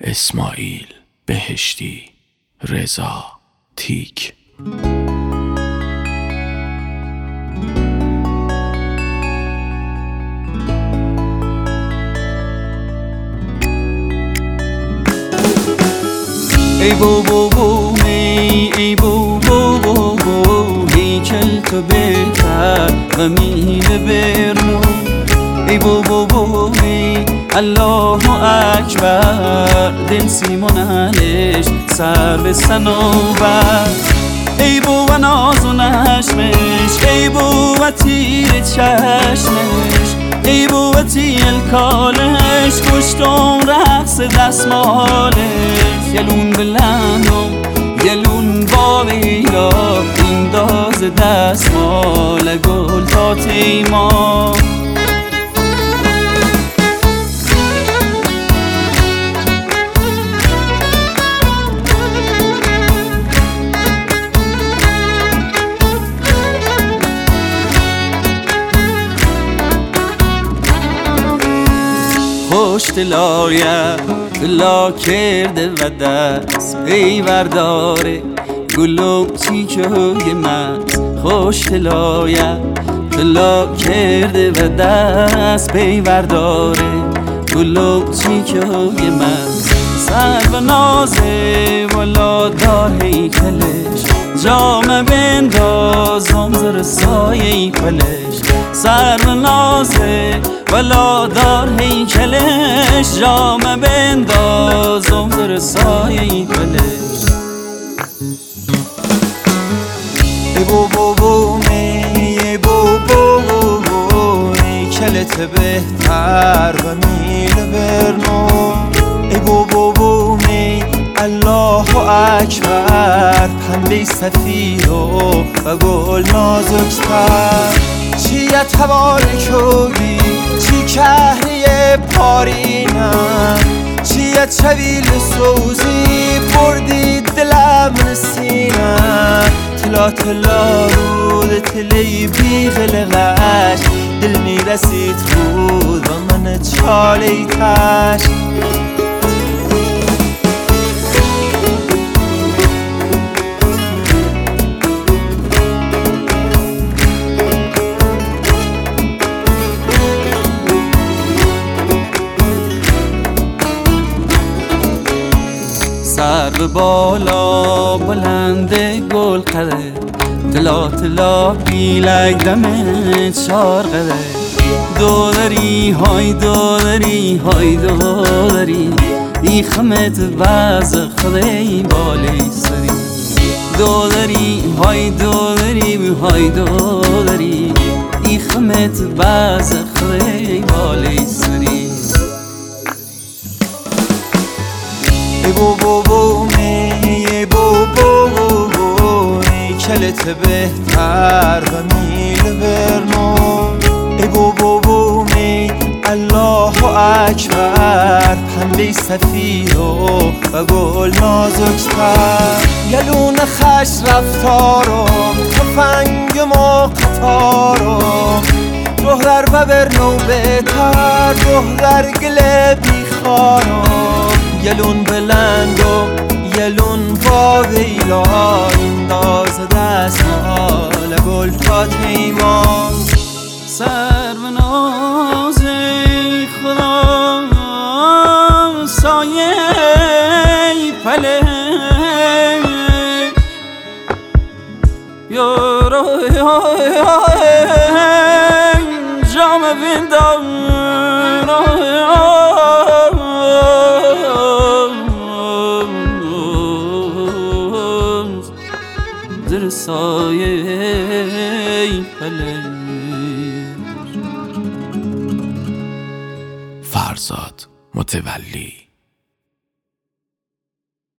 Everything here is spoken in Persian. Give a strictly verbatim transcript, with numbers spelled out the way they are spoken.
اسماعیل بهشتی، رضا تیک. ای بو بو بو می ای بو بو بو بو هیکل تو بهتر و میل برنو. ای بو بو بو می الله اکبر دل سیمونش سر به صنوبر. ای بو و ناز و نشمش، ای بو و تیر چشمش، ای بو و تیل کالش، کشتم رقص دستمالش. یلون بلندم یلون با ویلا این داز دستمال گل تا تیما. خوش دلایه گلا کرده و دست پیورداره گلو چیکوی من. خوش دلایه گلا کرده و دست پیورداره گلو چیکوی من. سر و نازه والا دار هیکلش جام بندازم زر سایه پلش. سر و نازه والا دار هیکلش جام بندازم زر سایه پلش. ای بو بو بو می ای بو بو بو بو هیکلت بهتر و میل برنو. ای بو بو بو می الله اکبر پنبه سفید و گل نازکتر. چیه توال کوگی چی کهری پارینم، چیه چویل سوزی بردی دلم نسینم. تلا تلا رود تلی بیغلقش دل میرسید خود و من چالی تش. سر به بالا بلند گل قده تلا تلا بیلک دمه چار قده. دودری های دودری های دودری ای خمت باز خدای بالی سری. دودری های دودری های دودری ای خمت باز خدای بالی سری. ای بو بو بو می ای بو بو بو بو هیکلت بهتر و میل برنو. ای بو بو بو می الله اکبر پنبه سفید و گل نازکتر. یلون خش رفتارم تفنگم و قطارم دهر و برنو بهتر دهر گله بیخارم. یلون بلند و یلون با ویلا این داز دستمال گل تا تیما. سر و ناز خدا سایه پله یارو جام بندم زر سایه پلنج. فرزاد متولی.